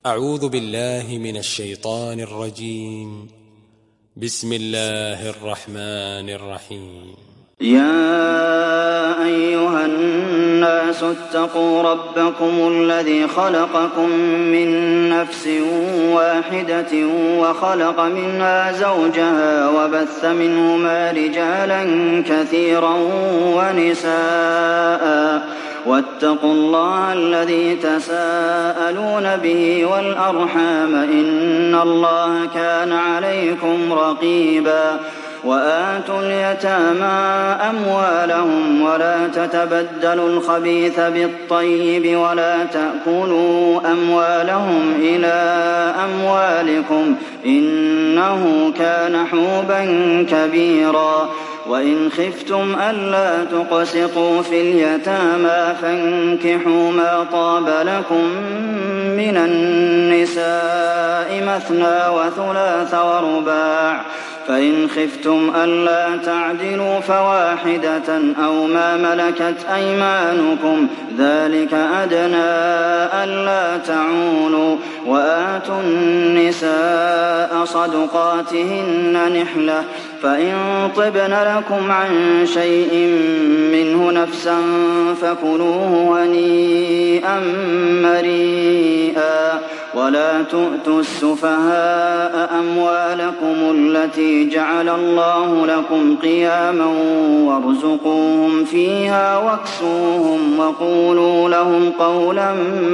أعوذ بالله من الشيطان الرجيم. بسم الله الرحمن الرحيم. يا أيها الناس اتقوا ربكم الذي خلقكم من نفس واحدة وخلق منها زوجها وبث منهما رجالا كثيرا ونساء واتقوا الله الذي تساءلون به والأرحام إن الله كان عليكم رقيبا وآتوا اليتامى أموالهم ولا تتبدلوا الخبيث بالطيب ولا تأكلوا أموالهم إلى أموالكم إنه كان حوبا كبيرا وإن خفتم ألا تقسطوا في اليتامى فانكحوا ما طاب لكم من النساء مثنى وثلاث ورباع فإن خفتم ألا تعدلوا فواحدة أو ما ملكت أيمانكم ذلك أدنى ألا تعولوا وآتوا النساء صدقاتهن نحلة فإن طبن لكم عن شيء منه نفسا فكلوه هنيئا مريئا ولا تؤتوا السفهاء أموالكم التي جعل الله لكم قياما وارزقوهم فيها واكسوهم وقولوا لهم قولا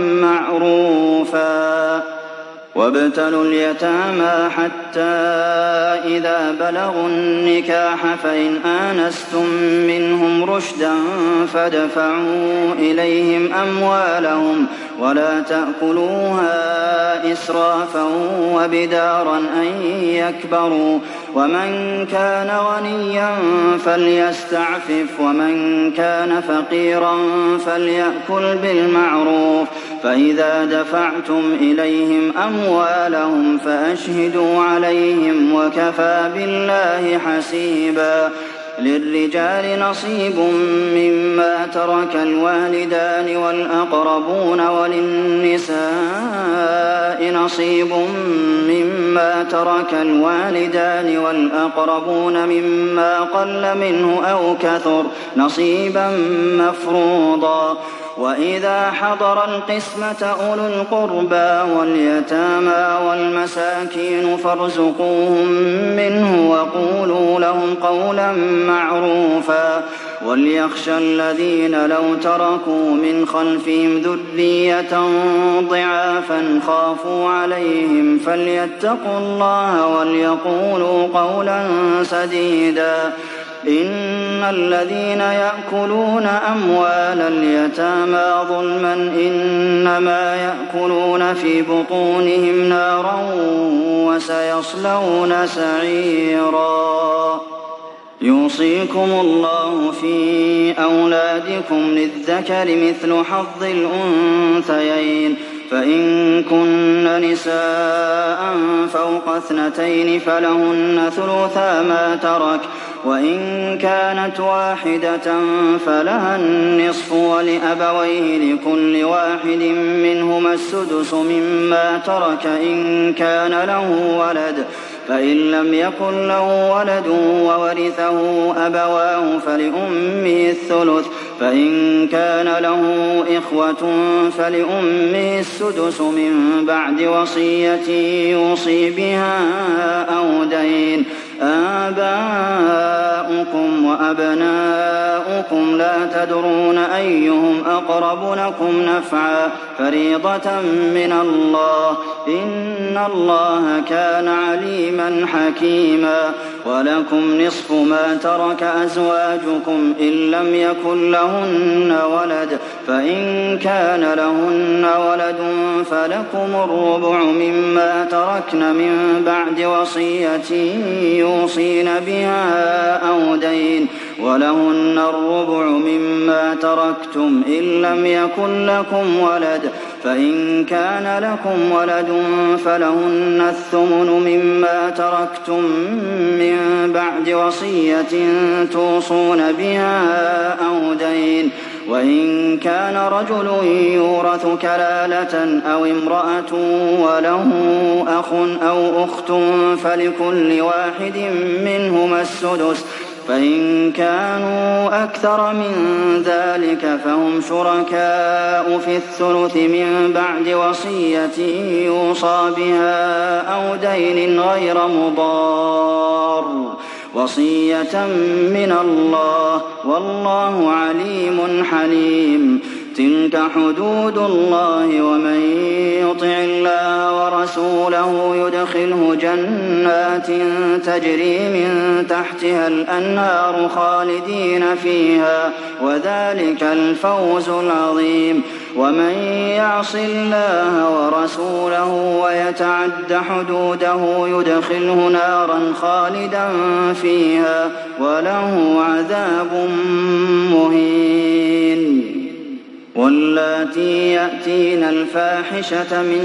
معروفا وابتلوا اليتامى حتى إذا بلغوا النكاح فإن آنستم منهم رشدا فادفعوا إليهم أموالهم ولا تأكلوها إسرافا وبدارا أن يكبروا ومن كان غنيا فليستعفف ومن كان فقيرا فليأكل بالمعروف فإذا دفعتم إليهم أموالهم فأشهدوا عليهم وكفى بالله حسيبا للرجال نصيب مما ترك الوالدان والأقربون وللنساء نصيب مما ترك الوالدان والأقربون مما قل منه أو كثر نصيبا مفروضا وإذا حضر القسمة أولو القربى واليتامى والمساكين فارزقوهم منه وقولوا لهم قولا معروفا وليخشى الذين لو تركوا من خلفهم ذرية ضعافا خافوا عليهم فليتقوا الله وليقولوا قولا سديدا إن الذين يأكلون أموال اليتامى ظلما إنما يأكلون في بطونهم نارا وسيصلون سعيرا يوصيكم الله في أولادكم للذكر مثل حظ الأنثيين فإن كن نساء فوق 2 فلهن ثلثا ما ترك وإن كانت واحدة فلها النصف ولأبويه لكل واحد منهما السدس مما ترك إن كان له ولد فإن لم يكن له ولد وورثه أبواه فلأمه الثلث فإن كان له إخوة فلأمه السدس من بعد وصية يوصي بها أو دين آباؤكم وأبناؤكم لا تدرون أيهم أقرب لكم نفعا فريضة من الله إن الله كان عليما حكيما ولكم نصف ما ترك أزواجكم إن لم يكن لهن ولد فإن كان لهن ولد فلكم الربع مما تركن من بعد وصية يوصين بها أو دين ولهن الربع مما تركتم إن لم يكن لكم ولد فإن كان لكم ولد فلهن الثمن مما تركتم من بعد وصية توصون بها أو دين وإن كان رجل يورث كلالة أو امرأة وله أخ أو أخت فلكل واحد منهما السدس، فإن كانوا أكثر من ذلك فهم شركاء في الثلث من بعد وصية يوصى بها أو دين غير مضار، وصية من الله، والله عليم حليم. تلك حدود الله، ومن يطع الله ورسوله يدخله جنات تجري من تحتها الأنهار خالدين فيها، وذلك الفوز العظيم. ومن يعص الله ورسوله ويتعد حدوده يدخله نارا خالدا فيها، وله عذاب مهين. واللاتي يأتين الفاحشة من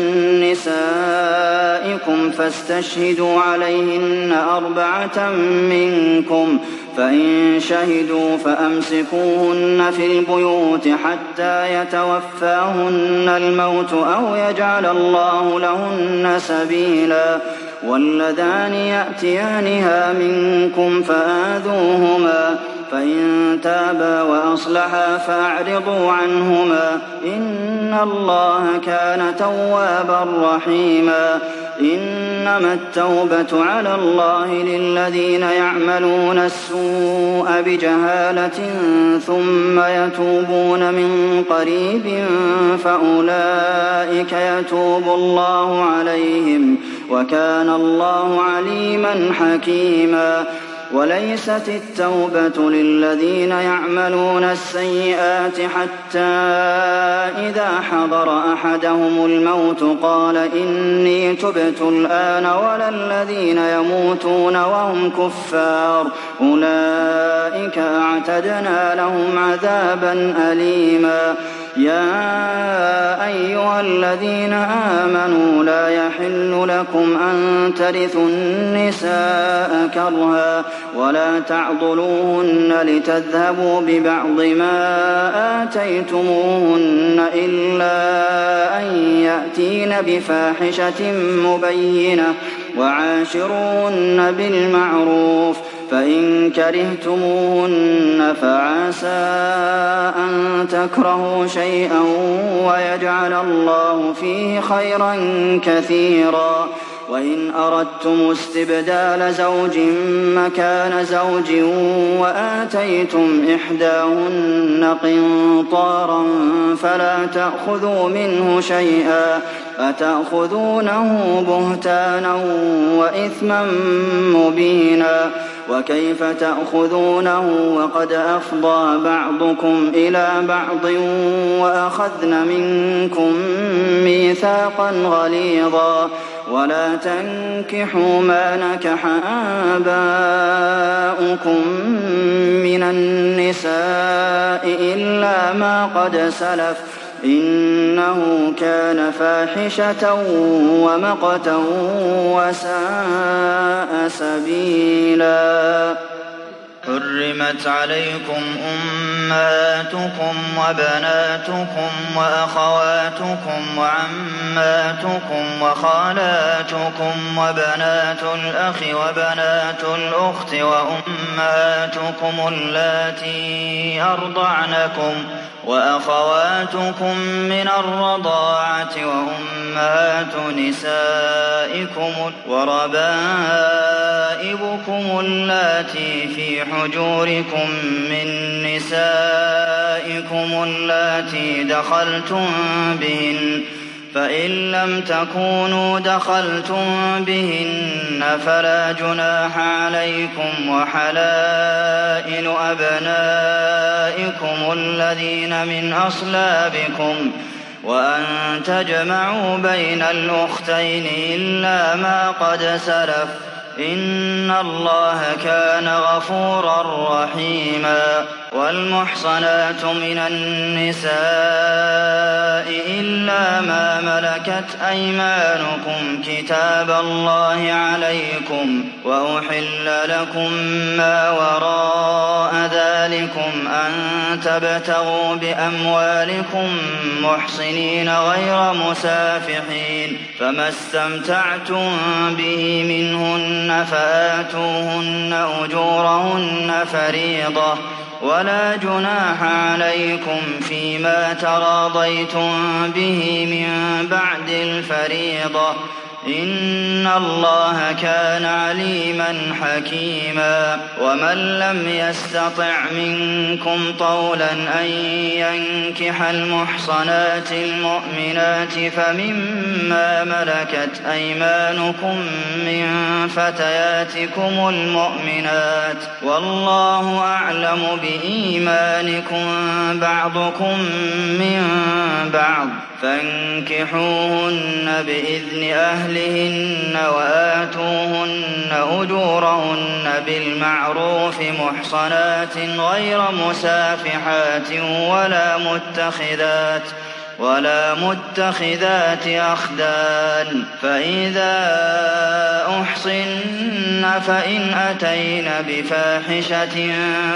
نسائكم فاستشهدوا عليهن 4 منكم، فإن شهدوا فأمسكوهن في البيوت حتى يتوفاهن الموت أو يجعل الله لهن سبيلا. واللذان يأتيانها منكم فآذوهما، فإن تابا وأصلحا فأعرضوا عنهما، إن الله كان توابا رحيما. إنما التوبة على الله للذين يعملون السوء بجهالة ثم يتوبون من قريب فأولئك يتوب الله عليهم، وكان الله عليما حكيما. وليست التوبة للذين يعملون السيئات حتى إذا حضر أحدهم الموت قال إني تبت الآن، ولا الذين يموتون وهم كفار، أولئك أعتدنا لهم عذابا أليما. يا أيها الذين آمنوا لا يحل لكم أن ترثوا النساء كرها، ولا تعضلوهن لتذهبوا ببعض ما آتيتموهن إلا أن يأتين بفاحشة مبينة، وعاشروهن بالمعروف، فإن كرهتموهن فعسى أن تكرهوا شيئا ويجعل الله فيه خيرا كثيرا. وإن أردتم استبدال زوج مكان زوج وآتيتم إحداهن قنطارا فلا تأخذوا منه شيئا، أتأخذونه بهتانا وإثما مبينا. وكيف تأخذونه وقد أفضى بعضكم إلى بعض وأخذن منكم ميثاقا غليظا. ولا تنكحوا ما نكح آباؤكم من النساء إلا ما قد سلف، إنه كان فاحشة ومقتا وساء سبيلا. حرمت عليكم أمهاتكم وبناتكم وأخواتكم وعماتكم وخالاتكم وبنات الأخ وبنات الأخت وأمهاتكم اللاتي أرضعنكم وأخواتكم من الرضاعة وأمهات نسائكم وربائبكم اللاتي في حجوركم من نسائكم اللاتي دخلتم بهن، فإن لم تكونوا دخلتم بهن فلا جناح عليكم، وحلائل أبنائكم الذين من أصلابكم، وأن تجمعوا بين الأختين إلا ما قد سلف، إن الله كان غفورا رحيما. والمحصنات من النساء إلا ما ملكت أيمانكم كتاب الله عليكم وأحل لكم ما وراء ذلكم أن تبتغوا بأموالكم محصنين غير مسافحين فما استمتعتم به منهن فآتوهن أجورهن فريضة ولا جناح عليكم فيما تراضيتم به من بعد الفريضة إن الله كان عليما حكيما ومن لم يستطع منكم طولا أن ينكح المحصنات المؤمنات فمما ملكت أيمانكم من فتياتكم المؤمنات والله أعلم بإيمانكم بعضكم من بعض فانكحوهن بإذن أهلهن وآتوهن أجورهن بالمعروف محصنات غير مسافحات ولا متخذات أخدان فإذا أحصن فإن أتين بفاحشة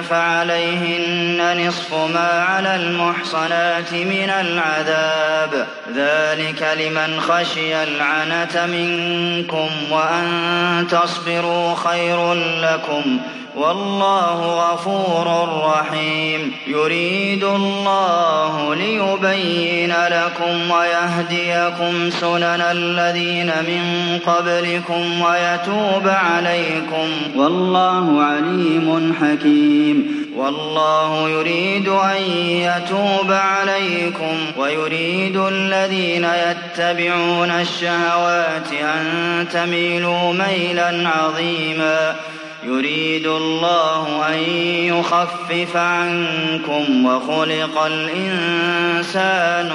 فعليهن نصف ما على المحصنات من العذاب ذلك لمن خشي العنة منكم وأن تصبروا خير لكم والله غفور رحيم يريد الله ليبين لكم ويهديكم سنن الذين من قبلكم ويتوب عليكم والله عليم حكيم والله يريد أن يتوب عليكم ويريد الذين يتبعون الشهوات أن تميلوا ميلا عظيما يريد الله أن يخفف عنكم وخلق الإنسان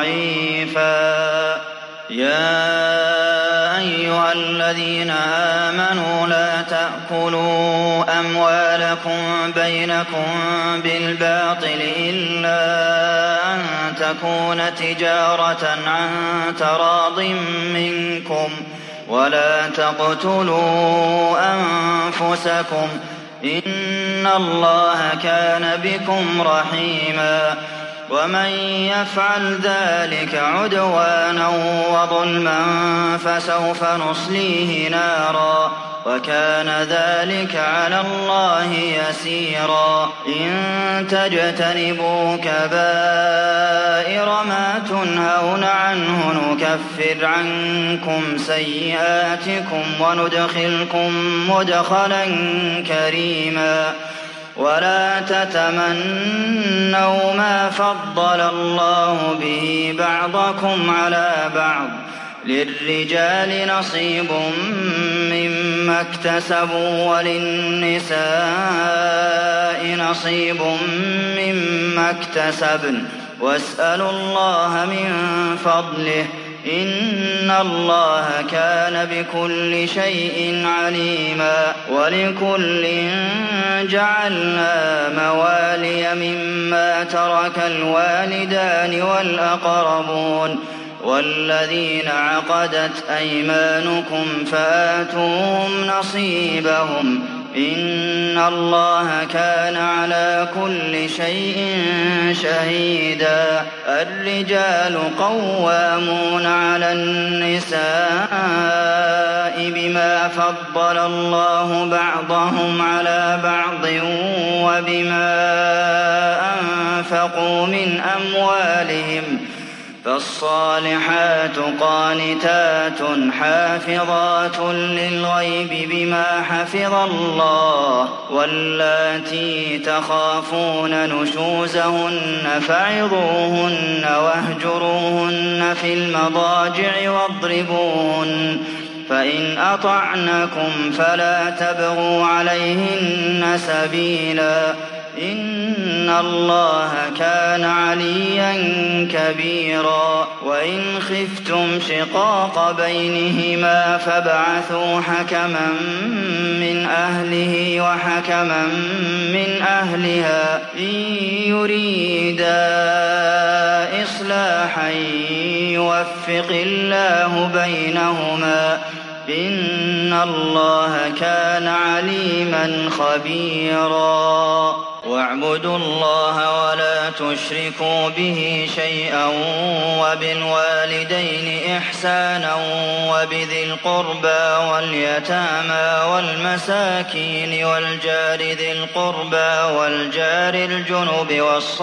ضعيفا يا أيها الذين آمنوا لا تأكلوا أموالكم بينكم بالباطل إلا أن تكون تجارة عن تراض منكم ولا تقتلوا أنفسكم إن الله كان بكم رحيما ومن يفعل ذلك عدوانا وظلما فسوف نصليه نارا وكان ذلك على الله يسيرا إن تجتنبوا كبائر ما تنهون عنه نكفر عنكم سيئاتكم وندخلكم مدخلا كريما ولا تتمنوا ما فضل الله به بعضكم على بعض للرجال نصيب مما اكتسبوا وللنساء نصيب مما اكتسبن واسألوا الله من فضله إن الله كان بكل شيء عليما ولكل جعلنا موالي مما ترك الوالدان والأقربون والذين عقدت أيمانكم فآتوهم نصيبهم إن الله كان على كل شيء شهيدا الرجال قوامون على النساء بما فضل الله بعضهم على بعض وبما أنفقوا من أموالهم فالصالحات قانتات حافظات للغيب بما حفظ الله واللاتي تخافون نشوزهن فعظوهن واهجروهن في المضاجع واضربوهن فإن أطعنكم فلا تبغوا عليهن سبيلا إن الله كان عليا كبيرا وإن خفتم شقاق بينهما فابعثوا حكما من أهله وحكما من أهلها إن يريدا إصلاحا يوفق الله بينهما إن الله كان عليما خبيرا واعبدوا الله ولا تشركوا به شيئا وبالوالدين إحسانا وبذي القربى واليتامى والمساكين والجار ذي القربى والجار الجنب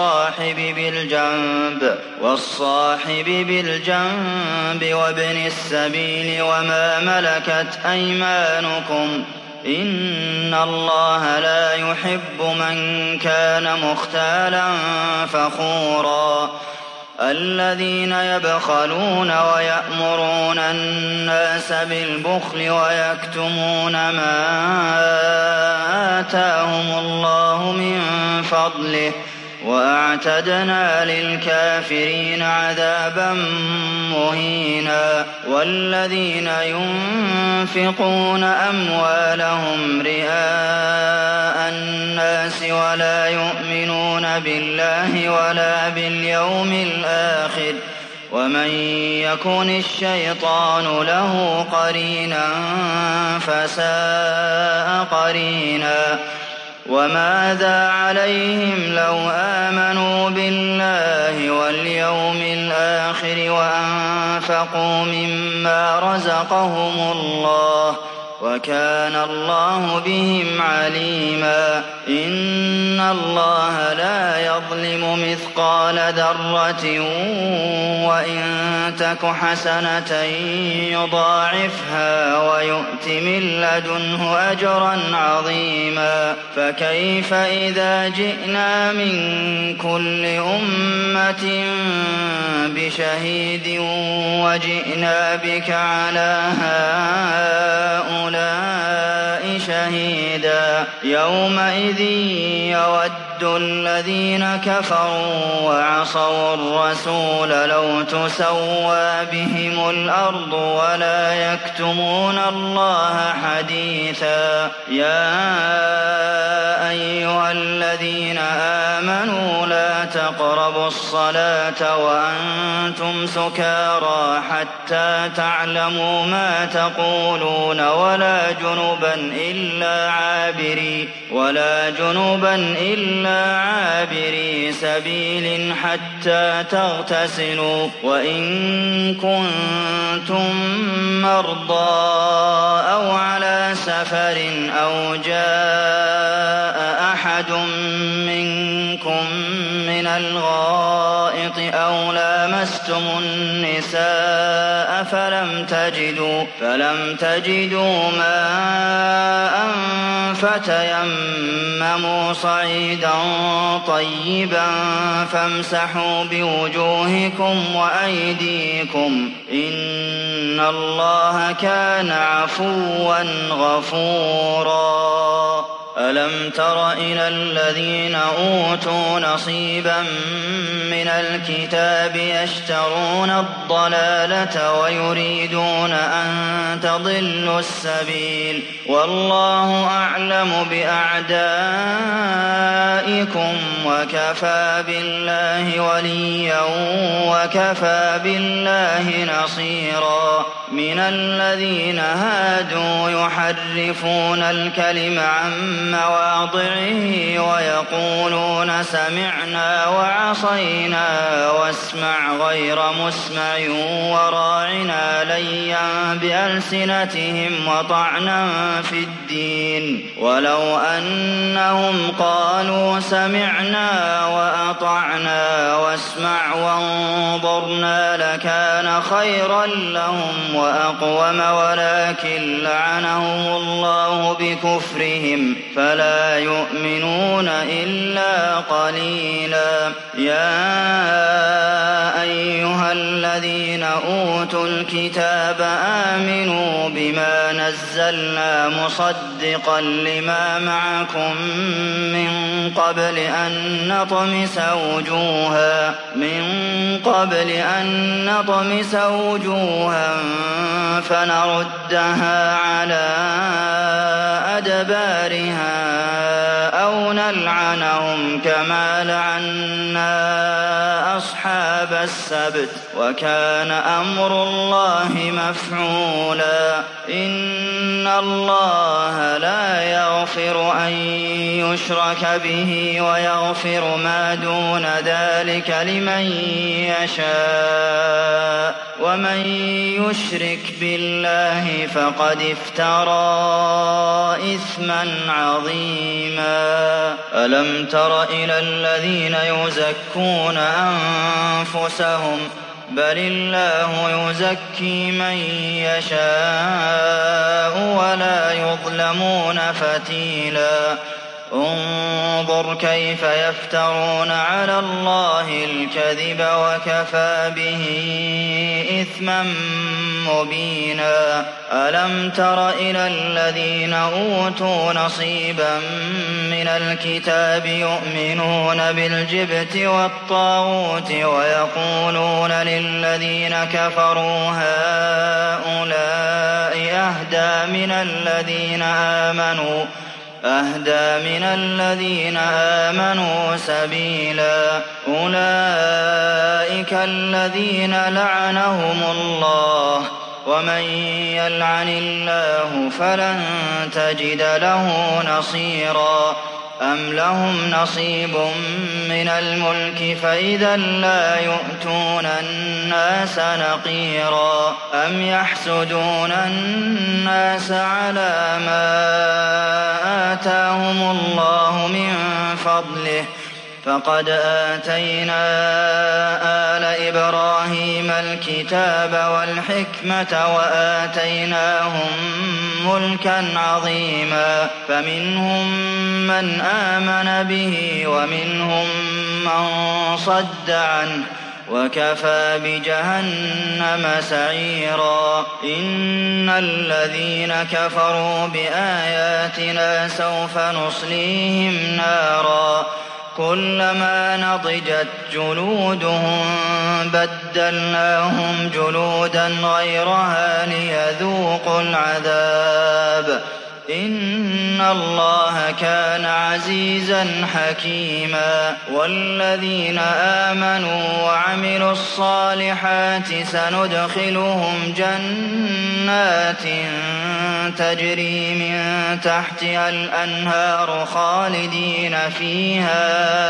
والصاحب بالجنب وابن السبيل وما ملكت أيمانكم إن الله لا يحب من كان مختالا فخورا الذين يبخلون ويأمرون الناس بالبخل ويكتمون ما آتاهم الله من فضله وأعتدنا للكافرين عذابا مهينا والذين ينفقون أموالهم رئاء الناس ولا يؤمنون بالله ولا باليوم الآخر ومن يكن الشيطان له قرينا فساء قرينا وماذا عليهم لو آمنوا بالله واليوم الآخر وأنفقوا مما رزقهم الله وكان الله بهم عليما إن الله لا يظلم مثقال ذرة وإن تك حسنة يضاعفها ويؤت من لدنه أجرا عظيما فكيف إذا جئنا من كل أمة بشهيد وجئنا بك على هؤلاء شهيدا يومئذ يود الذين كفروا وعصوا الرسول لو تسوى بهم الأرض ولا يكتمون الله حديثا يا أيها الذين آمنوا لا تقربوا الصلاة وأنتم سكارى حتى تعلموا ما تقولون ولا جنبا إلا عابري سبيل حتى تغتسلوا وإن كنتم مرضى أو على سفر أو جاء أحد منكم من الغائط أو لامستم النساء فلم تجدوا ماء فتيمموا صعيدا طيبا فامسحوا بوجوهكم وأيديكم إن الله كان عفوا غفورا ألم تر إلى الذين أوتوا نصيبا من الكتاب يشترون الضلالة ويريدون أن تضلوا السبيل والله أعلم بأعدائكم وكفى بالله وليا وكفى بالله نصيرا من الذين هادوا يحرفون الكلم عن مواضعه ويقولون سمعنا وعصينا واسمع غير مسمع وراعنا ليا بألسنتهم وطعنا في الدين ولو أنهم قالوا سمعنا وأطعنا واسمع وانظرنا لكان خيرا لهم وأقوم ولكن لعنهم الله بكفرهم فلا يؤمنون إلا قليلا يا أيها الذين الذين أوتوا الكتاب آمنوا بما نزلنا مصدقا لما معكم من قبل أن نطمس وجوها فنردها على أدبارها أو نلعنهم كما لعنا أصحاب السبت وكان أمر الله مفعولا إن الله لا يغفر أن يشرك به ويغفر ما دون ذلك لمن يشاء ومن يشرك بالله فقد افترى إثما عظيما ألم تر إلى الذين يزكون أنفسهم بل الله يزكي من يشاء ولا يظلمون فتيلا انظر كيف يفترون على الله الكذب وكفى به إثما مبينا ألم تر إلى الذين أوتوا نصيبا من الكتاب يؤمنون بالجبت والطاغوت ويقولون للذين كفروا هؤلاء أهدى من الذين آمنوا سبيلا أولئك الذين لعنهم الله ومن يلعن الله فلن تجد له نصيرا أم لهم نصيب من الملك فإذا لا يؤتون الناس نقيرا أم يحسدون الناس على ما آتاهم الله من فضله فقد آتينا آل إبراهيم الكتاب والحكمة وآتيناهم ملكا عظيما فمنهم من آمن به ومنهم من صد عنه وكفى بجهنم سعيرا إن الذين كفروا بآياتنا سوف نصليهم نارا كلما نضجت جلودهم بدلناهم جلودا غيرها ليذوقوا العذاب إن الله كان عزيزا حكيما والذين آمنوا وعملوا الصالحات سندخلهم جنات تجري من تحتها الأنهار خالدين فيها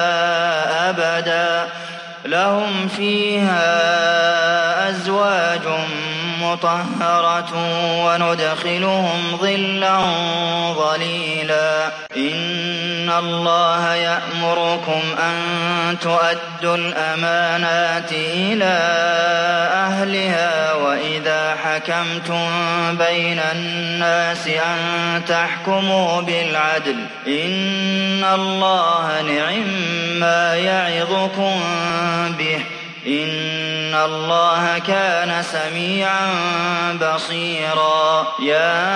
أبدا لهم فيها أزواج مطهرة وندخلهم ظلا ظليلا إن الله يأمركم أن تؤدوا الأمانات إلى أهلها وإذا حكمتم بين الناس أن تحكموا بالعدل إن الله نعما يعظكم به إن الله كان سميعا بصيرا يا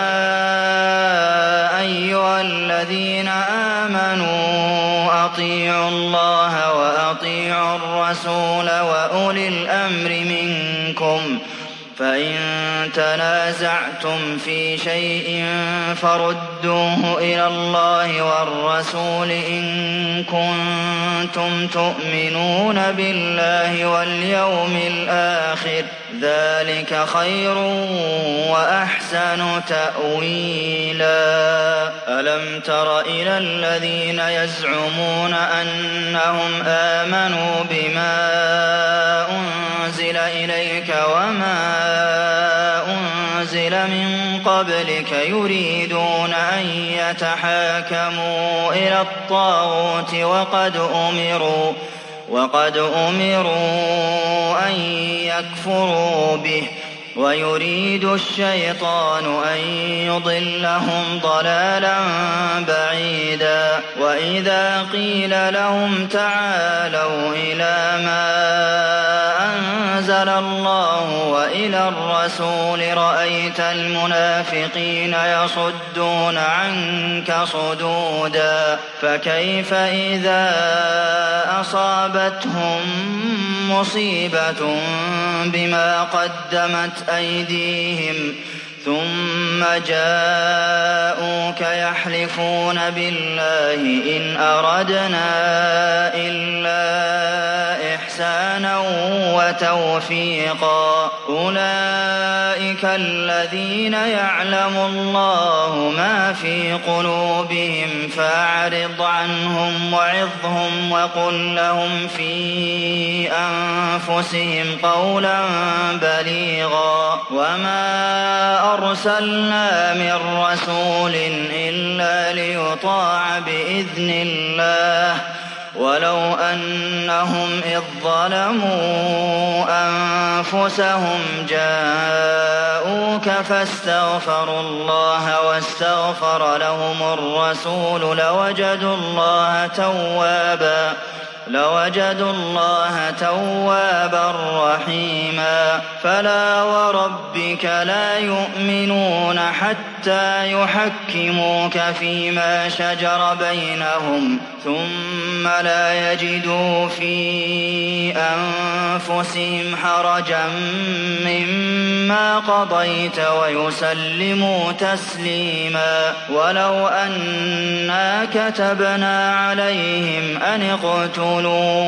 أيها الذين آمنوا أطيعوا الله وأطيعوا الرسول وأولي الأمر منكم فإن تنازعتم في شيء فردوه إلى الله والرسول إن كنتم تؤمنون بالله واليوم الآخر ذلك خير وأحسن تأويلا ألم تر إلى الذين يزعمون أنهم آمنوا بما أنزل إليك وما أنزل من قبلك يريدون أن يتحاكموا إلى الطاغوت وقد أمروا أن يكفروا به ويريد الشيطان أن يضلهم ضلالا بعيدا وإذا قيل لهم تعالوا إلى ما أنزل الله وإلى الرسول رأيت المنافقين يصدون عنك صدودا فكيف إذا أصابتهم مصيبة بما قدمت أيديهم ثم جاءوك يحلفون بالله إن أردنا إلا إحسانا وتوفيقا أولئك الذين يعلم الله ما في قلوبهم فأعرض عنهم وعظهم وقل لهم في أنفسهم قولا بليغا وما أرسلنا من رسول إلا ليطاع بإذن الله ولو أنهم إذ ظلموا أنفسهم جاءوك فاستغفروا الله واستغفر لهم الرسول لوجدوا الله توابا رحيما فلا وربك لا يؤمنون حتى يحكموك فيما شجر بينهم ثم لا يجدوا في أنفسهم حرجا مما قضيت ويسلموا تسليما ولو أنا كتبنا عليهم أن اقتلوا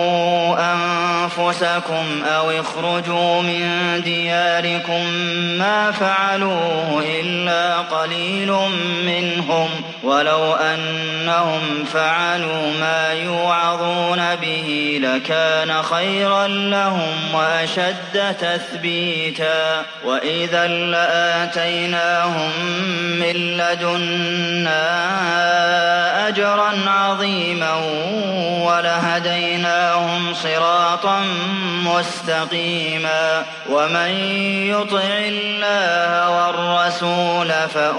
أنفسكم أو اخرجوا من دياركم ما فعلوه إلا قليل منهم ولو أنهم فعلوا ما يوعظون به لكان خيرا لهم وأشد تثبيتا وإذا لآتيناهم من لدنا أجرا عظيما ولهديناهم صراطا مستقيما ومن يطع الله والرسول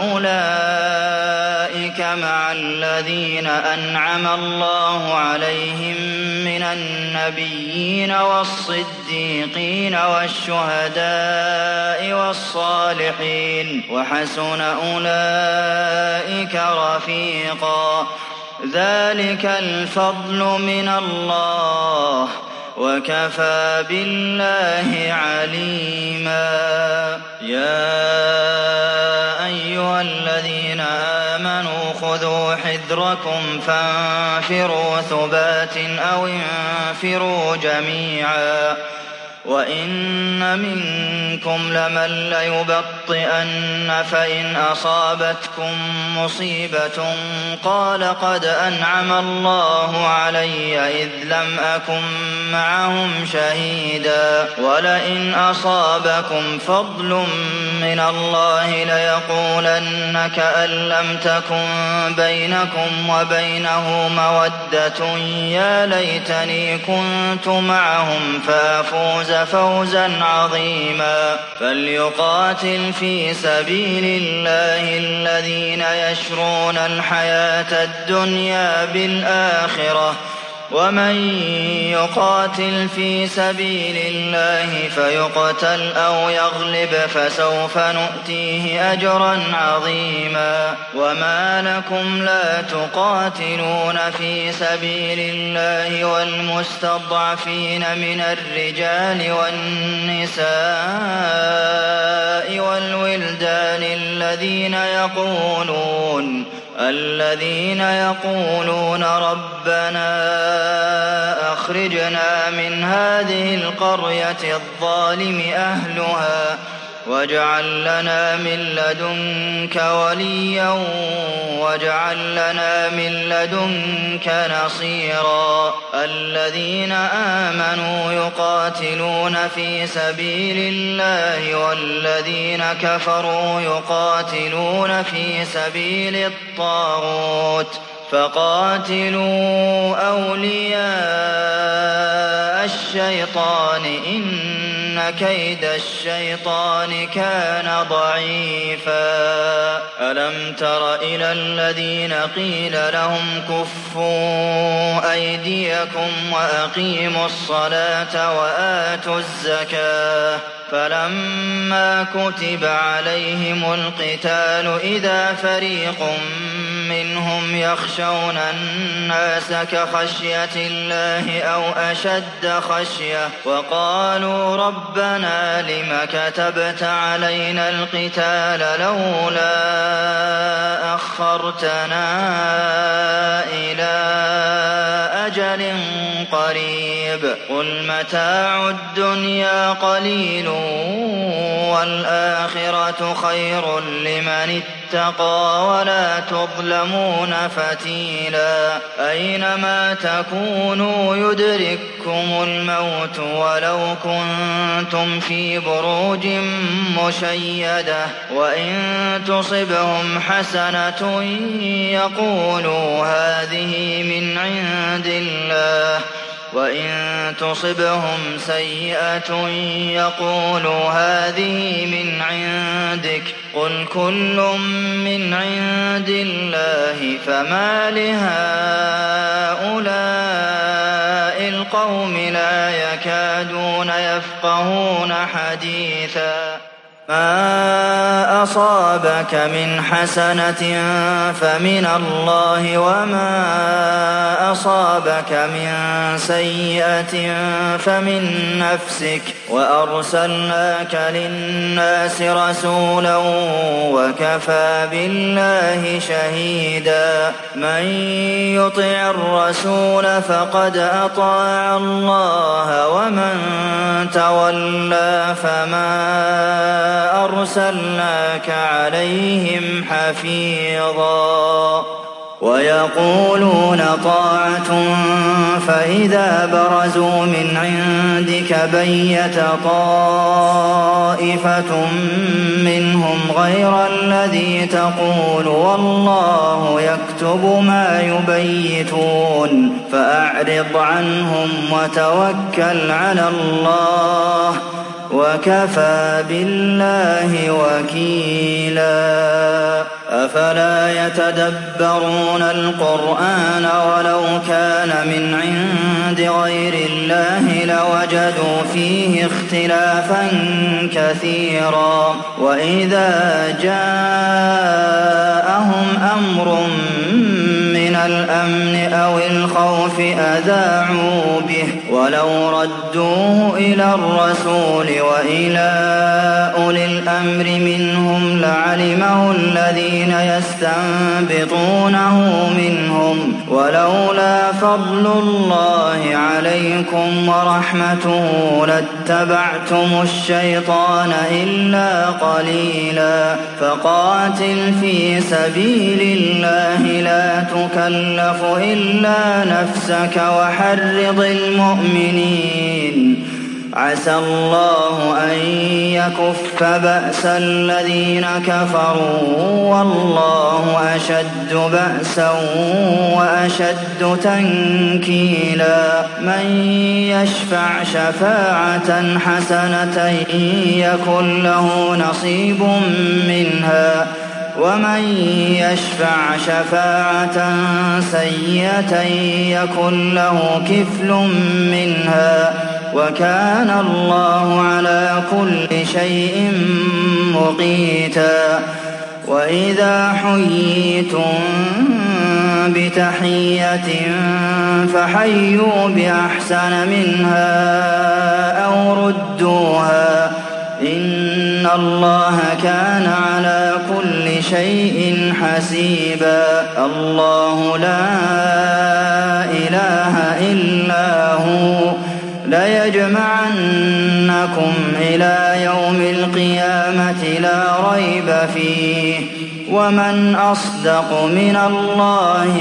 فأولئك مع الذين أنعم الله عليهم من النبيين والصديقين والشهداء والصالحين وحسن أولئك رفيقا ذلك الفضل من الله وكفى بالله عليما يا أيها الذين آمنوا خذوا حذركم فانفروا ثبات أو انفروا جميعا وإن منكم لمن ليبطئن فإن أصابتكم مصيبة قال قد أنعم الله علي إذ لم أكن معهم شهيدا ولئن أصابكم فضل من الله ليقولن كأن لم تكن بينكم وبينه مودة يا ليتني كنت معهم فأفوز فوزا عظيما فليقاتل في سبيل الله الذين يشرون الحياة الدنيا بالآخرة ومن يقاتل في سبيل الله فيقتل أو يغلب فسوف نؤتيه أجرا عظيما وما لكم لا تقاتلون في سبيل الله والمستضعفين من الرجال والنساء والولدان الذين يقولون ربنا أخرجنا من هذه القرية الظالم أهلها واجعل لنا من لدنك وليا واجعل لنا من لدنك نصيرا الذين آمنوا يقاتلون في سبيل الله والذين كفروا يقاتلون في سبيل الطاغوت فقاتلوا أولياء الشيطان إن كيد الشيطان كان ضعيفا ألم تر إلى الذين قيل لهم كفوا أيديكم وأقيموا الصلاة وآتوا الزكاة فلما كتب عليهم القتال إذا فريق منهم يخشون الناس كخشية الله أو أشد خشية وقالوا ربنا لم كتبت علينا القتال لولا أخرتنا إلى أجل قريب قل متاع الدنيا قليل والآخرة خير لمن اتقى ولا تظلمون فتيلا أينما تكونوا يدرككم الموت ولو كنتم في بروج مشيدة وإن تصبهم حسنة يقولوا هذه من عند الله وإن تصبهم سيئة يقولوا هذه من عندك قل كل من عند الله فما لهؤلاء القوم لا يكادون يفقهون حديثا ما أصابك من حسنة فمن الله وما أصابك من سيئة فمن نفسك وأرسلناك للناس رسولا وكفى بالله شهيدا من يطع الرسول فقد أطاع الله ومن تولى فما أرسلناك عليهم حفيظا ويقولون طاعة فإذا برزوا من عندك بيت طائفة منهم غير الذي تقول والله يكتب ما يبيتون فأعرض عنهم وتوكل على الله وكفى بالله وكيلا أفلا يتدبرون القرآن ولو كان من عند غير الله لوجدوا فيه اختلافا كثيرا وإذا جاءهم أمر من الأمن أو الخوف أذاعوا به ولو ردوه إلى الرسول وإلى أولي الأمر منهم لعلمه الذين يستنبطونه منهم ولولا فضل الله عليكم ورحمته لاتبعتم الشيطان إلا قليلا فقاتل في سبيل الله لا تكلف إلا نفسك وحرض المؤمنين عسى الله أن يكف بأس الذين كفروا والله أشد بأسا وأشد تنكيلا من يشفع شفاعة حسنة يكن له نصيب منها ومن يشفع شفاعة سيئة يكن له كفل منها وكان الله على كل شيء مقيتا وإذا حييتم بتحية فحيوا بأحسن منها أو ردوها إن الله كان على كل شيء حسيبا الله لا إله إلا هو ليجمعنكم إلى يوم القيامة لا ريب فيه ومن أصدق من الله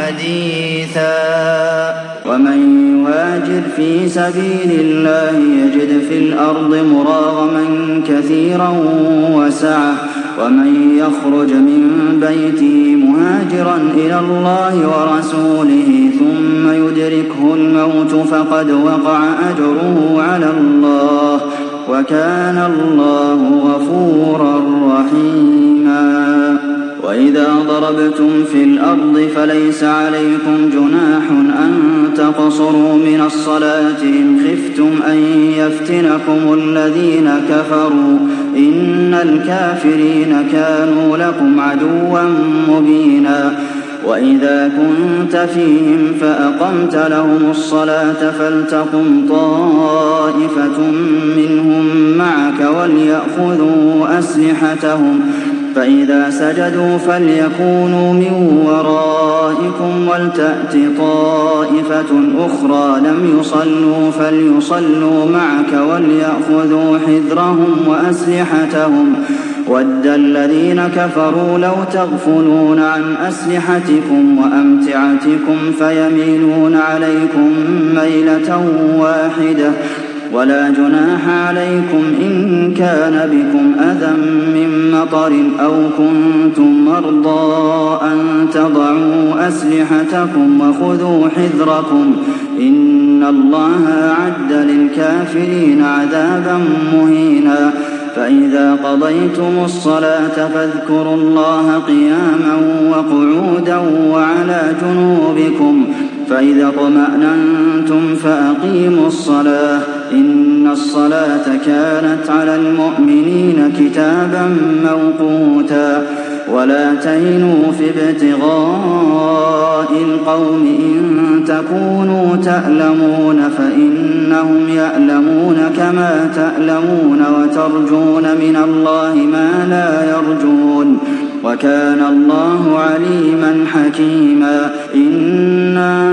حديثا ومن يهاجر في سبيل الله يجد في الأرض مراغما كثيرا وسعة ومن يخرج من بيته مهاجرا إلى الله ورسوله ثم يدركه الموت فقد وقع أجره على الله وكان الله غفورا رحيما ضربتم في الأرض فليس عليكم جناح أن تقصروا من الصلاة إن خفتم أن يفتنكم الذين كفروا إن الكافرين كانوا لكم عدوا مبينا وإذا كنت فيهم فأقمت لهم الصلاة فلتقم طائفة منهم معك وليأخذوا أسلحتهم فإذا سجدوا فليكونوا من ورائكم ولتأت طائفة أخرى لم يصلوا فليصلوا معك وليأخذوا حذرهم وأسلحتهم وَدَّ الَّذِينَ كَفَرُوا لَوْ تَغْفُلُونَ عَنْ أَسْلِحَتِكُمْ وَأَمْتِعَتِكُمْ فَيَمِيلُونَ عَلَيْكُم مَّيْلَةً وَاحِدَةً ولا جناح عليكم إن كان بكم أذى من مطر أو كنتم مرضى أن تضعوا أسلحتكم وخذوا حذركم إن الله أعد للكافرين عذابا مهينا فإذا قضيتم الصلاة فاذكروا الله قياما وقعودا وعلى جنوبكم فإذا اطمأننتم فأقيموا الصلاة إن الصلاة كانت على المؤمنين كتابا موقوتا ولا تهنوا في ابتغاء القوم إن تكونوا تألمون فإنهم يألمون كما تألمون وترجون من الله ما لا يرجون وكان الله عليما حكيما إنا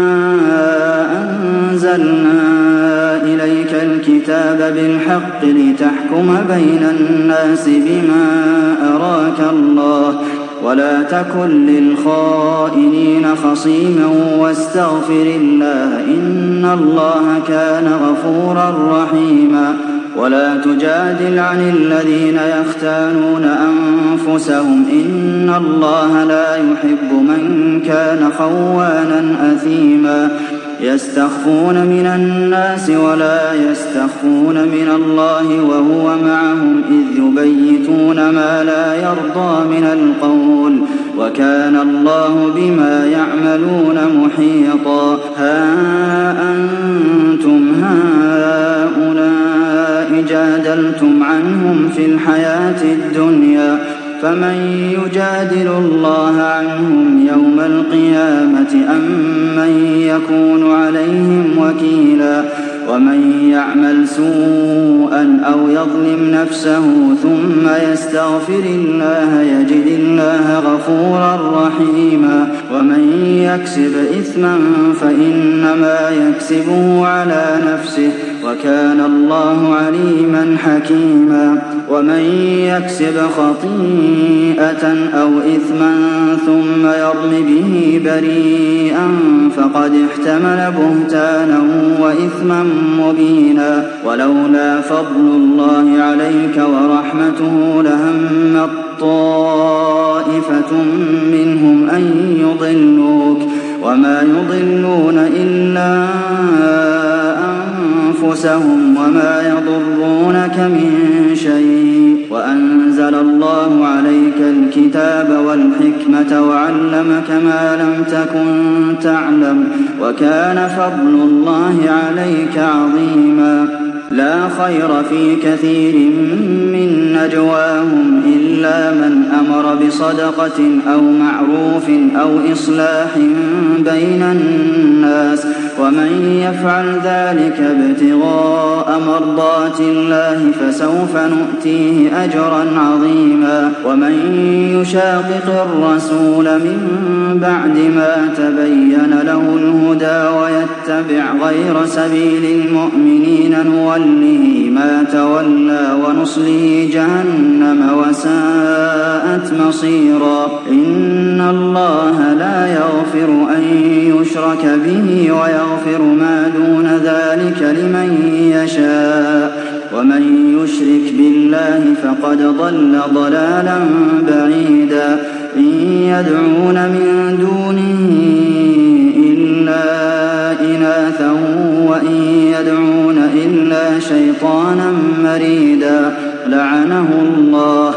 أنزلنا إليك الكتاب بالحق لتحكم بين الناس بما أراك الله ولا تكن للخائنين خصيما واستغفر الله إن الله كان غفورا رحيما ولا تجادل عن الذين يختانون أنفسهم إن الله لا يحب من كان خوانا أثيما يستخفون من الناس ولا يستخفون من الله وهو معهم إذ يبيتون ما لا يرضى من القول وكان الله بما يعملون محيطا ها أنتم هؤلاء جادلتم عنهم في الحياة الدنيا فمن يجادل الله عنهم يوم القيامة أم من يكون عليهم وكيلا ومن يعمل سوءا أو يظلم نفسه ثم يستغفر الله يجد الله غفورا رحيما ومن يكسب إثما فإنما يكسبه على نفسه وكان الله عليما حكيما ومن يكسب خطيئة أو إثما ثم يرم به بريئا فقد احتمل بهتانا وإثما مبينا ولولا فضل الله عليك ورحمته لهم طائفة منهم أن يضلوك وما يضلون إلا أنفسهم وما يضرونك من شيء وأنزل الله عليك الكتاب والحكمة وعلمك ما لم تكن تعلم وكان فضل الله عليك عظيما لا خير في كثير من نجواهم إلا من أمر بصدقة أو معروف أو إصلاح بين الناس ومن يفعل ذلك ابتغاء مرضات الله فسوف نؤتيه أجرا عظيما ومن يشاقق الرسول من بعد ما تبين له الهدى ويتبع غير سبيل المؤمنين نوله ما تولى ونصله جهنم وساءت مصيرا إن الله لا يغفر أن يشرك به ويغفر ما دون ذلك لمن يشاء ومن يشرك بالله فقد ضل ضلالا بعيدا إن يدعون من دونه إلا إناثا وإن يدعون إلا شيطانا مريدا لعنه الله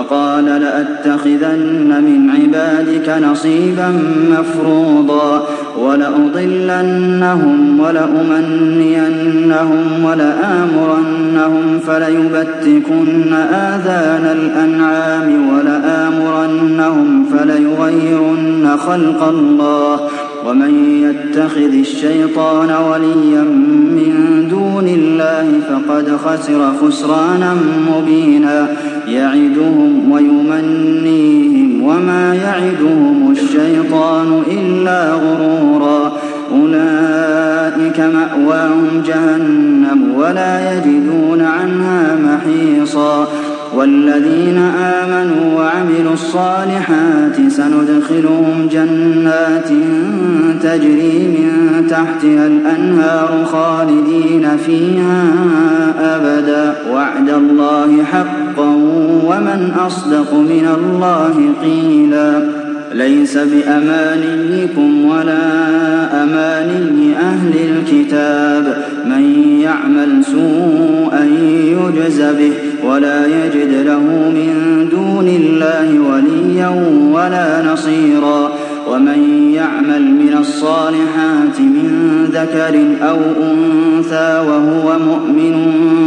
وقال لأتخذن من عبادك نصيبا مفروضا ولأضلنهم ولأمنينهم ولآمرنهم فليبتكن آذان الأنعام ولآمرنهم فليغيرن خلق الله ومن يتخذ الشيطان وليا من دون الله فقد خسر خسرانا مبينا يعدهم ويمنيهم وما يعدهم الشيطان إلا غرورا أولئك مأواهم جهنم ولا يجدون عنها محيصا والذين آمنوا وعملوا الصالحات سندخلهم جنات تجري من تحتها الأنهار خالدين فيها أبدا وعد الله حقا ومن أصدق من الله قيلا ليس بأمانيكم ولا أماني أهل الكتاب من يعمل سوءا يجز به ولا يجد له من دون الله وليا ولا نصيرا ومن يعمل من الصالحات من ذكر أو أنثى وهو مؤمن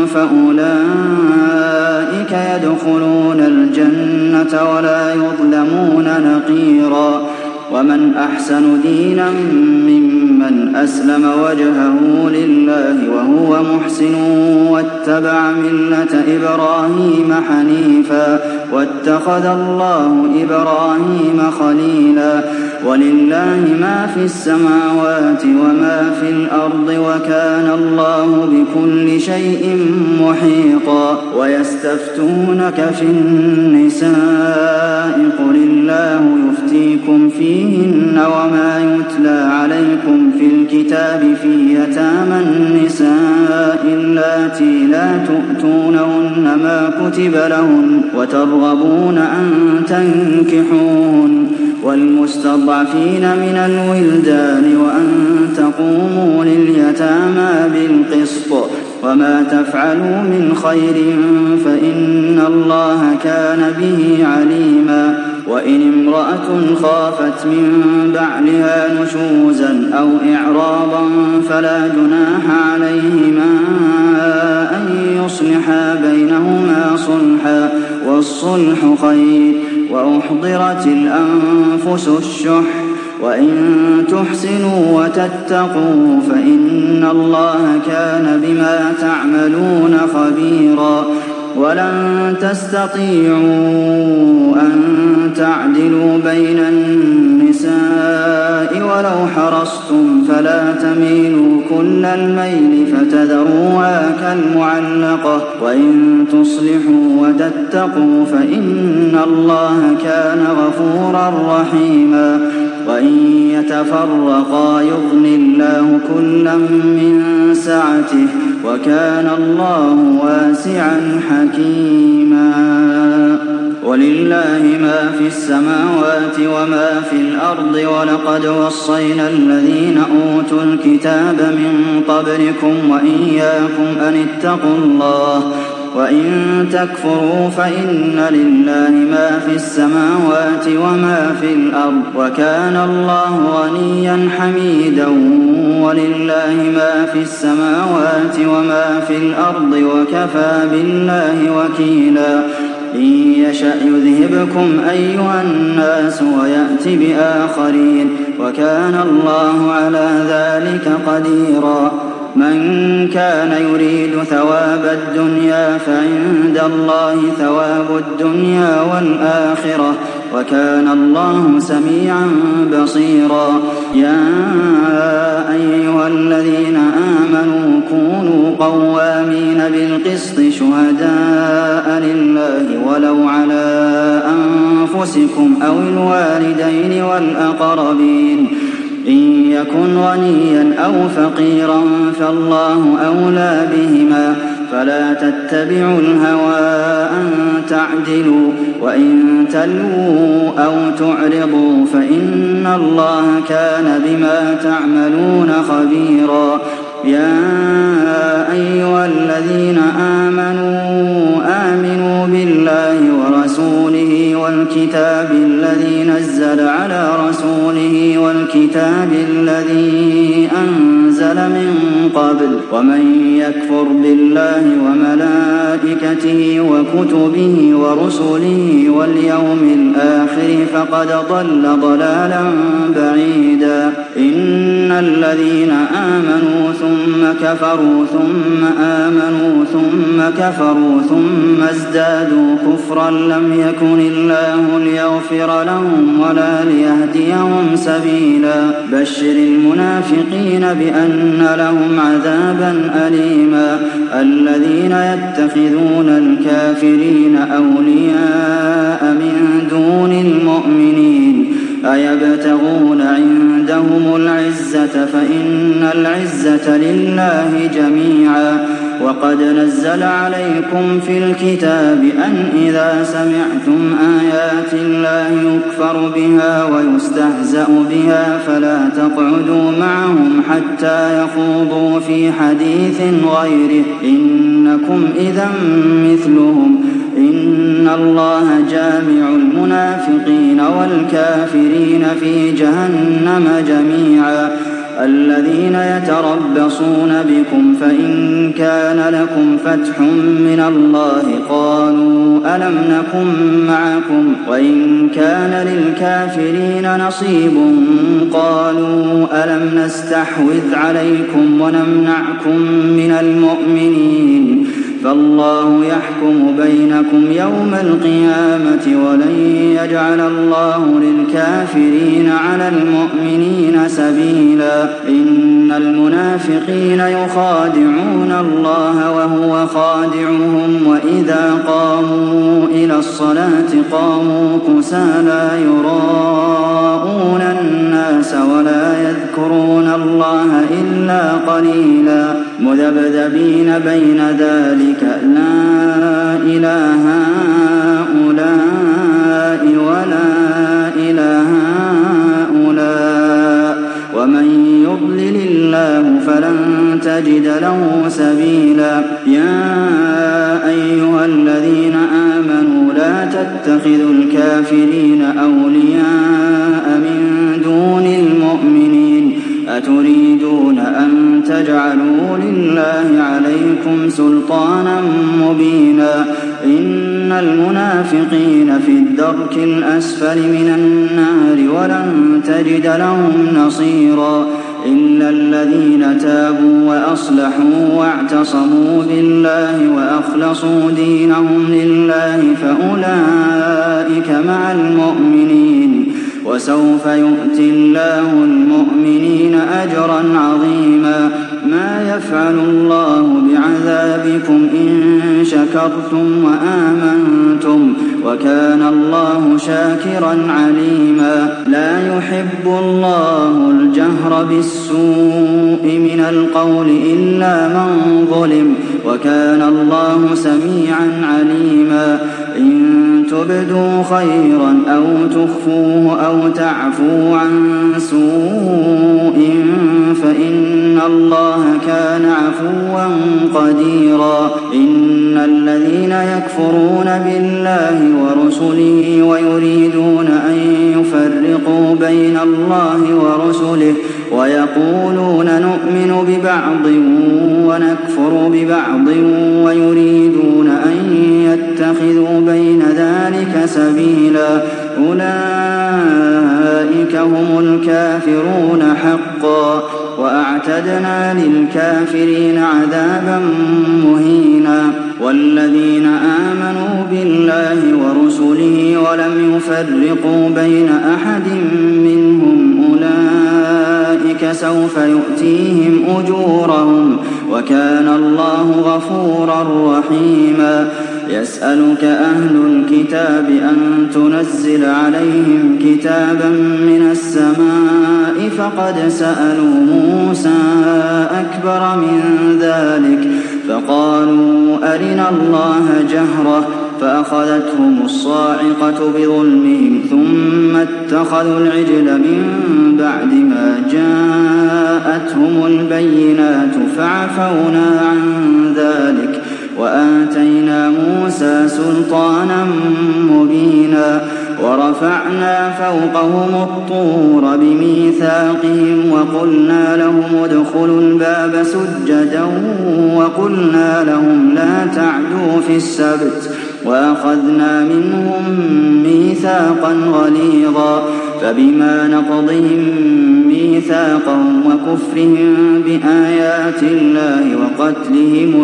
فأولئك يدخلون الجنة ولا يظلمون نقيرا ومن أحسن دينا ممن أسلم وجهه لله وهو محسن واتبع ملة إبراهيم حنيفا واتخذ الله إبراهيم خليلا ولله ما في السماوات وما في الأرض وكان الله بكل شيء محيطا ويستفتونك في النساء قل الله يفتيكم فيهن وما يتلى عليكم في الكتاب في يتامى النساء اللاتي لا تؤتونهن ما كتب لهن وترغبون أن تنكحوهن والمستضعفين من الولدان وأن تقوموا لليتامى بالقسط وما تفعلوا من خير فإن الله كان به عليما وإن امرأة خافت من بعلها نشوزا أو إعراضا فلا جناح عليهما أن يصلحا بينهما صلحا والصلح خير وأحضرت الأنفس الشح وإن تحسنوا وتتقوا فإن الله كان بما تعملون خبيرا ولن تستطيعوا أن تعدلوا بين النساء ولو حرصتم فلا تميلوا كل الميل فتذروها كالمعلقة وإن تصلحوا وتتقوا فإن الله كان غفورا رحيما وإن يتفرقا يغن الله كلا من سعته وكان الله واسعا حكيما ولله ما في السماوات وما في الأرض ولقد وصينا الذين أوتوا الكتاب من قبلكم وإياكم أن اتقوا الله وإن تكفروا فإن لله ما في السماوات وما في الأرض وكان الله غنيا حميدا ولله ما في السماوات وما في الأرض وكفى بالله وكيلا إن يشأ يذهبكم أيها الناس ويأت بآخرين وكان الله على ذلك قديرا من كان يريد ثواب الدنيا فعند الله ثواب الدنيا والآخرة وكان الله سميعا بصيرا يا أيها الذين آمنوا كونوا قوامين بالقسط شهداء لله ولو على أنفسكم أو الوالدين والأقربين إن يكن غنيا أو فقيرا فالله أولى بهما فلا تتبعوا الهوى أن تعدلوا وإن تلووا أو تعرضوا فإن الله كان بما تعملون خبيرا يا أيها الذين آمنوا بالله ورسوله الكتاب الذي نزل على رسوله والكتاب الذي أنزل من قبل ومن يكفر بالله وملائكته وكتبه ورسله واليوم الآخر فقد ضل ضلالا بعيدا إن الذين آمنوا ثم كفروا ثم آمنوا ثم كفروا ثم ازدادوا كفرا لم يكن الله ليغفر لهم ولا ليهديهم سبيلا بشر المنافقين بأن لهم عذابا أليما الذين يتخذون الكافرين أولياء من دون المؤمنين أيبتغون عندهم العزة فإن العزة لله جميعا وقد نزل عليكم في الكتاب أن إذا سمعتم آيات الله يكفر بها ويستهزأ بها فلا تقعدوا معهم حتى يخوضوا في حديث غيره إنكم إذا مثلهم إن الله جامع المنافقين والكافرين في جهنم جميعا الذين يتربصون بكم فإن كان لكم فتح من الله قالوا ألم نكن معكم وإن كان للكافرين نصيب قالوا ألم نستحوذ عليكم ونمنعكم من المؤمنين فالله يحكم بينكم يوم القيامة ولن يجعل الله للكافرين على المؤمنين سبيلا إن المنافقين يخادعون الله وهو خادعهم وإذا قاموا إلى الصلاة قاموا كسالى يراءون الناس ولا يذكرون الله إلا قليلا مذبذبين بين ذلك لا إله هؤلاء ولا إله هؤلاء ومن يضلل الله فلن تجد له سبيلا يا أيها الذين آمنوا لا تتخذوا الكافرين أولياء من دون المؤمنين أتريدون أن تجعلوا لله عليكم سلطانا مبينا إن المنافقين في الدرك الأسفل من النار ولن تجد لهم نصيرا إلا الذين تابوا وأصلحوا واعتصموا بالله وأخلصوا دينهم لله فأولئك مع المؤمنين وسوف يؤتي الله المؤمنين أجرا عظيما ما يفعل الله بعذابكم إن شكرتم وآمنتم وكان الله شاكرا عليما لا يحب الله الجهر بالسوء من القول إلا من ظلم وكان الله سميعا عليما إن تبدوا خيرا أو تخفوه أو تعفوا عن سوء فإن الله كان عفوا قديرا إن الذين يكفرون بالله ورسله ويريدون أن يفرقوا بين الله ورسله ويقولون نؤمن ببعض ونكفر ببعض ويريدون أن يتخذوا بين ذلك سبيلا أولئك هم الكافرون حقا وأعتدنا للكافرين عذابا مهينا والذين آمنوا بالله ورسله ولم يفرقوا بين أحد منهم أولئك سوف يؤتيهم أجورهم وكان الله غفورا رحيما يسألك أهل الكتاب أن تنزل عليهم كتابا من السماء فقد سألوا موسى أكبر من ذلك فقالوا أرنا الله جهرة فأخذتهم الصاعقة بظلمهم ثم اتخذوا العجل من بعد ما جاءتهم البينات فعفونا عن ذلك وآتينا موسى سلطانا مبينا ورفعنا فوقهم الطور بميثاقهم وقلنا لهم ادخلوا الباب سجدا وقلنا لهم لا تعدوا في السبت وأخذنا منهم ميثاقا غليظا فبما نقضهم ميثاقهم وكفرهم بآيات الله وقتلهم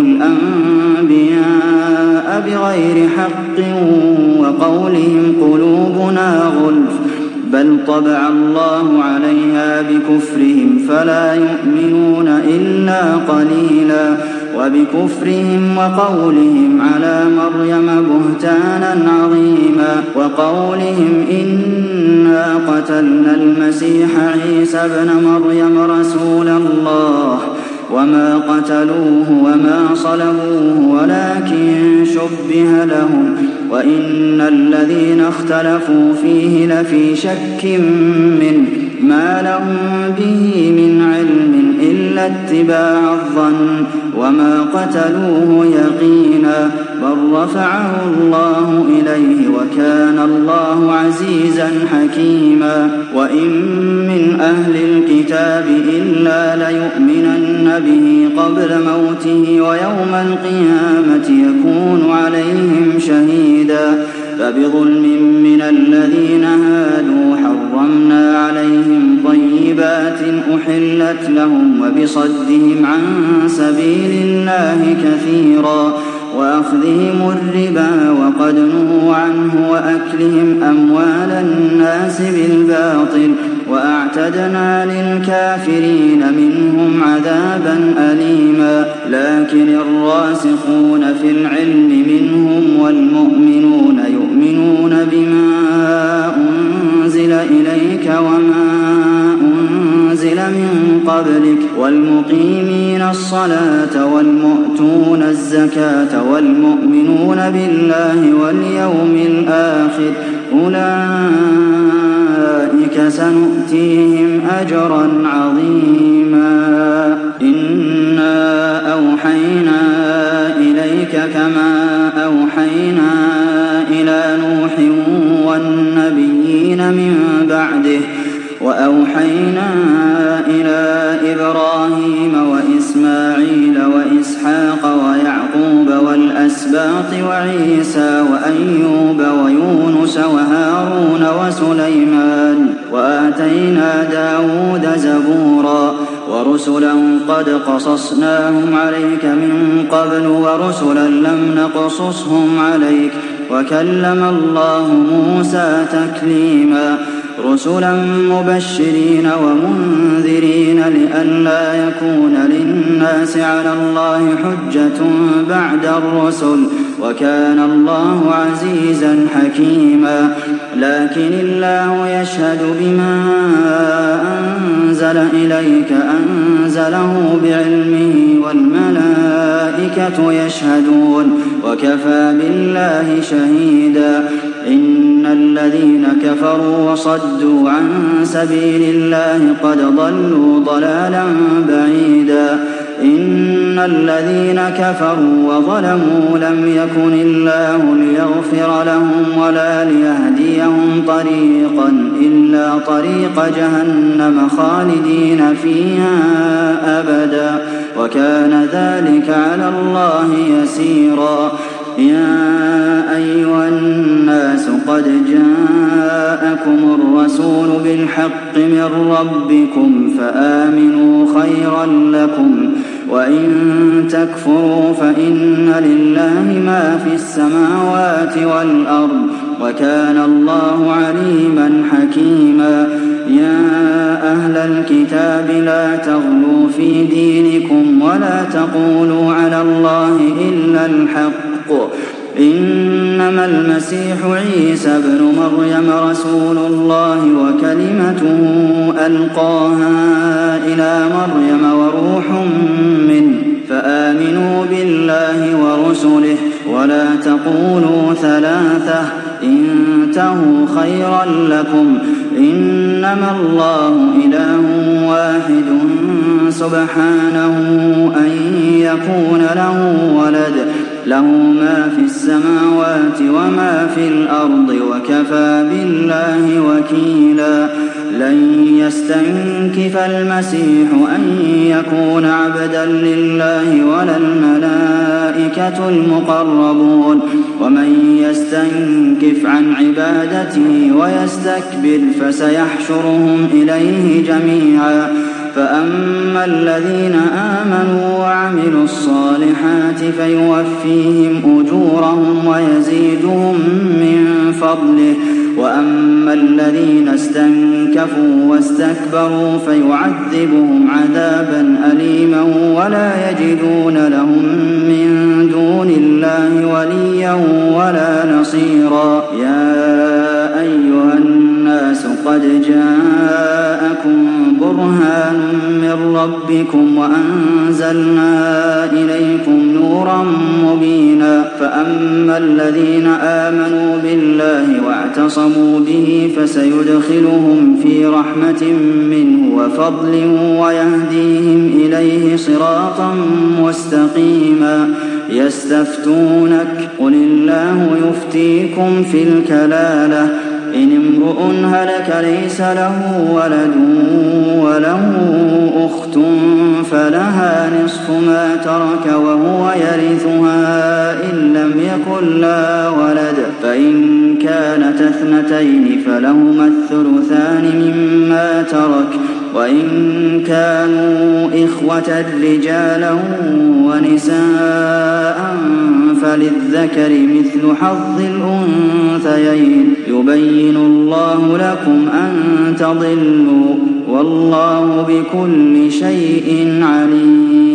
الأنبياء بغير حق وقولهم قلوبنا غلف بل طبع الله عليها بكفرهم فلا يؤمنون إلا قليلا وبكفرهم وقولهم على مريم بهتانا عظيما وقولهم إنا قتلنا المسيح عيسى ابن مريم رسول الله وما قتلوه وما صلبوه ولكن شبه لهم وإن الذين اختلفوا فيه لفي شك منه ما لهم به من علم إلا اتباع الظن وما قتلوه يقينا بل رفعه الله إليه وكان الله عزيزا حكيما وإن من أهل الكتاب إلا ليؤمنن به قبل موته ويوم القيامة يكون عليهم شهيدا فبظلم من الذين هادوا حرمنا عليهم طيبات أحلت لهم وبصدهم عن سبيل الله كثيرا وأخذهم الربا وقد نهوا عنه وأكلهم أموال الناس بالباطل وأعتدنا للكافرين منهم عذابا أليما لكن الراسخون في العلم منهم والمؤمنون يؤمنون بما أنزل إليك وما أنزل من قبلك والمقيمين الصلاة والمؤتون الزكاة والمؤمنون بالله واليوم الآخر أولئك سنؤتيهم أجرا عظيما إنا أوحينا إليك كما أوحينا إلى نوح والنبيين من بعده وأوحينا إلى إبراهيم وإسماعيل وإسحاق ويعقوب والأسباط وعيسى وأيوب ويونس وهارون وسليمان وآتينا داود زبورا ورسلا قد قصصناهم عليك من قبل ورسلا لم نقصصهم عليك وكلم الله موسى تكليما رسلا مبشرين ومنذرين لئلا يكون للناس على الله حجة بعد الرسل وكان الله عزيزا حكيما لكن الله يشهد بما أنزل إليك أنزله بعلمه والملائكة يشهدون وكفى بالله شهيدا إن الذين كفروا وصدوا عن سبيل الله قد ضلوا ضلالا بعيدا إن الذين كفروا وظلموا لم يكن الله ليغفر لهم ولا ليهديهم طريقا إلا طريق جهنم خالدين فيها أبدا وكان ذلك على الله يسيرا يا أيها الناس قد جاءكم الرسول بالحق من ربكم فآمنوا خيرا لكم وإن تكفروا فإن لله ما في السماوات والأرض وكان الله عليما حكيما يا أهل الكتاب لا تغلوا في دينكم ولا تقولوا على الله إلا الحق إنما المسيح عيسى ابن مريم رسول الله وكلمته ألقاها إلى مريم وروح منه فآمنوا بالله ورسله ولا تقولوا ثلاثة انتهوا خيرا لكم إنما الله إله واحد سبحانه أن يكون له ولد له ما في السماوات وما في الأرض وكفى بالله وكيلا لن يستنكف المسيح أن يكون عبدا لله ولا الملائكة المقربون ومن يستنكف عن عبادته ويستكبر فسيحشرهم إليه جميعا فأما الذين آمنوا وعملوا الصالحات فيوفيهم أجورهم ويزيدهم من فضله وأما الذين استنكفوا واستكبروا فيعذبهم عذابا أليما ولا يجدون لهم من دون الله وليا ولا نصيرا يا أيها الناس قد جاءكم برهان من ربكم وأنزلنا إليكم نورا مبينا فأما الذين آمنوا بالله واعتصموا به فسيدخلهم في رحمة منه وفضل ويهديهم إليه صراطا مستقيما يستفتونك قل الله يفتيكم في الكلالة إن امرؤ هلك ليس له ولد وله أخت فلها نصف ما ترك وهو يرثها إن لم يكن لها ولد فإن كانت اثنتين فلهما الثلثان مما ترك وإن كانوا إخوة رجالا ونساء فللذكر مثل حظ الأنثيين يبين الله لكم أن تضلوا والله بكل شيء عليم